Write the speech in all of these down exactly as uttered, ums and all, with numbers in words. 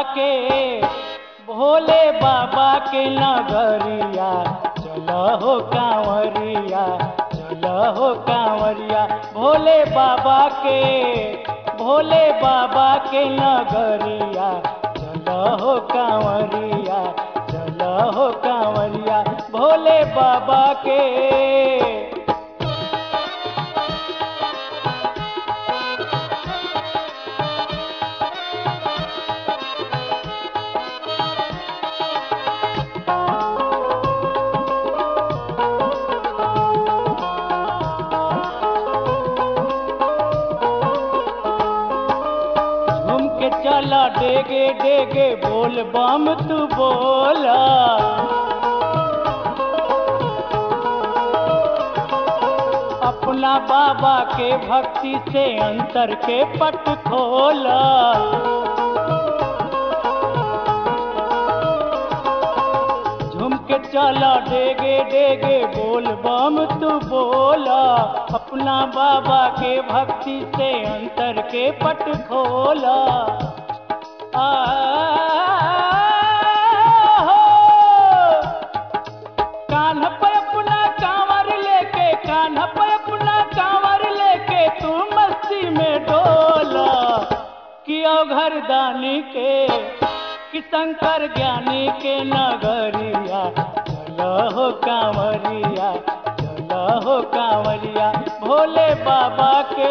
के, भोले बाबा के नगरिया चलो हो कांवरिया, चलो हो कांवरिया। भोले बाबा के, भोले बाबा के नगरिया चलो हो कांवरिया, चलो हो कांवरिया। भोले बाबा के चला डेगे डेगे बोल बम तू बोला, अपना बाबा के भक्ति से अंतर के पट खोला। झूम के चला डेगे डेगे बोल बम तू बोला, अपना बाबा के भक्ति से अंतर के पट खोला। आ हो कान्हा पे अपना कांवर लेके, कान्हा पे अपना कांवर लेके तू मस्ती में डोला। किया घर दानी के कि शंकर ज्ञानी के नगरिया चलो हो कांवरिया, चलो हो कांवरिया। भोले बाबा के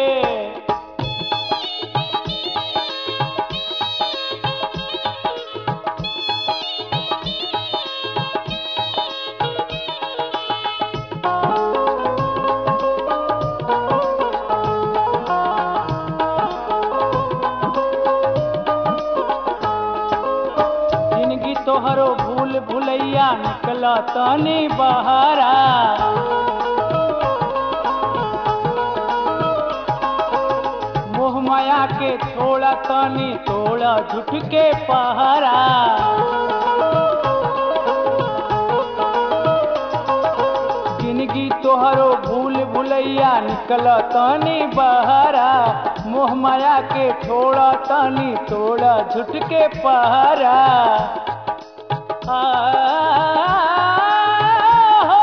तोहरो भूल भुलैया निकला तनी बहारा, मोह माया के छोड़ा तनी तोड़ा झूठ के पहारा। जिंदगी तोहरो भूल भुलैया निकला तनी बहारा, मोह माया के छोड़ा तनी तोड़ा झूठ के पहारा। आ, हो,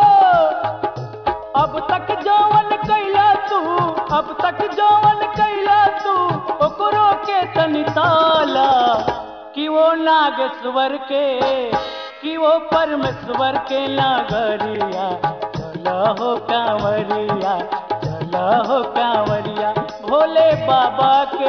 अब तक जौवन कैला तू, अब तक जौवन कैला तू ओकरो के तनी ताला। कि वो नागेश्वर के, कि वो परमेश्वर के नगरिया चलो हो कांवरिया, चलो हो कांवरिया। भोले बाबा के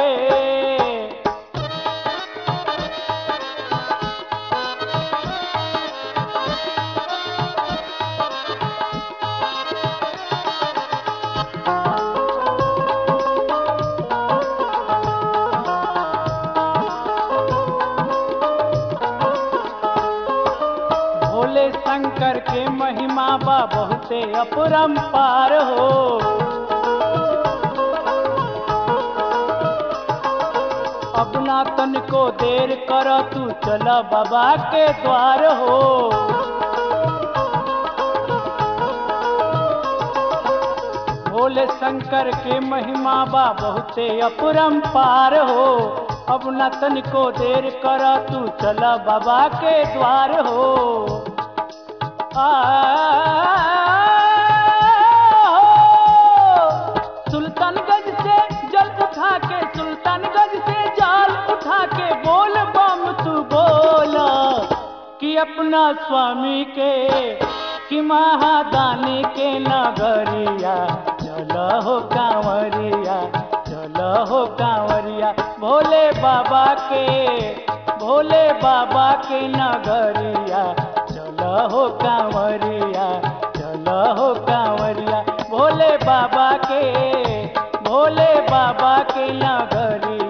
शंकर के महिमा बा बहुते अपरंपार हो। अब ना तनको देर कर तू चला बाबा के द्वार हो। भोले शंकर के महिमा बा बहुते अपरंपार हो। अब ना तनको देर कर तू चला बाबा के द्वार हो। आ, सुल्तानगंज से जल उठा के, सुल्तानगंज से जल उठा के बोल बम तू बोला। कि अपना स्वामी के, कि महादानी के नगरिया चलो हो कांवरिया, चलो हो कांवरिया। भोले बाबा के, भोले बाबा के नगरिया चलो हो कांवरिया, चलो हो कांवरिया। भोले बाबा के, भोले बाबा के नगरिया